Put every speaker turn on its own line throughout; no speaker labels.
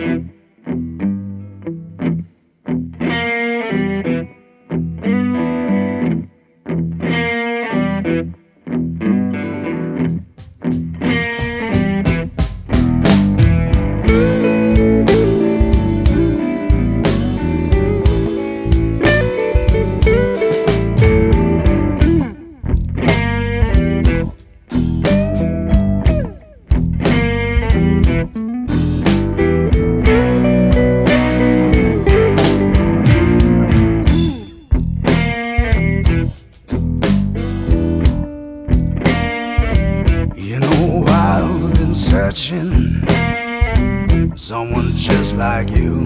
Searching for someone just like you.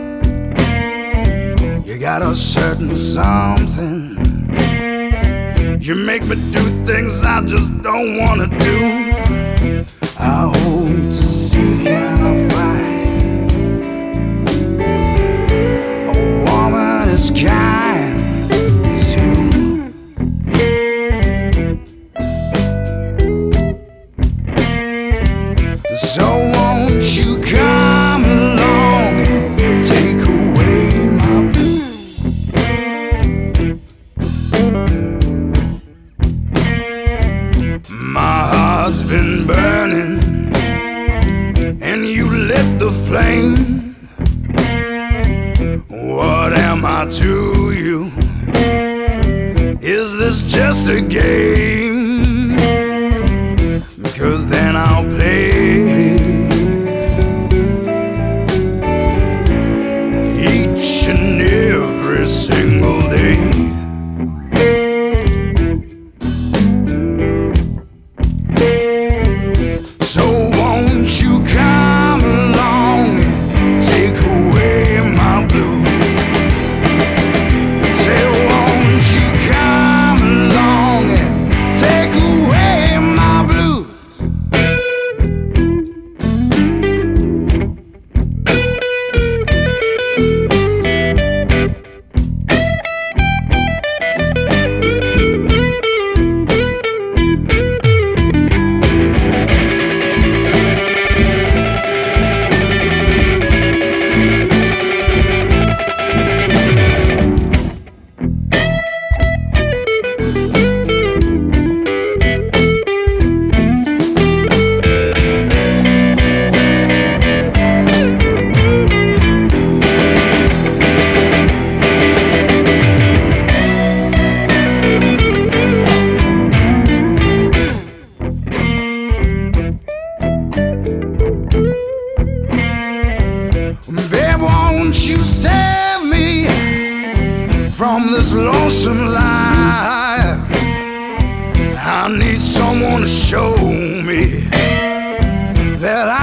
You got a certain something. You make me do things I just don't wanna do. I hope to see and I find a woman as kind as you. So won't you come along and take away my blues? My heart's been burning and you lit the flame. What am I to you? Is this just a game? Because then I'll play each and every single day. So won't you come along and take away my blues? Say, won't you come along and take away my blues? Babe, won't you save me from this lonesome life? I need someone to show me that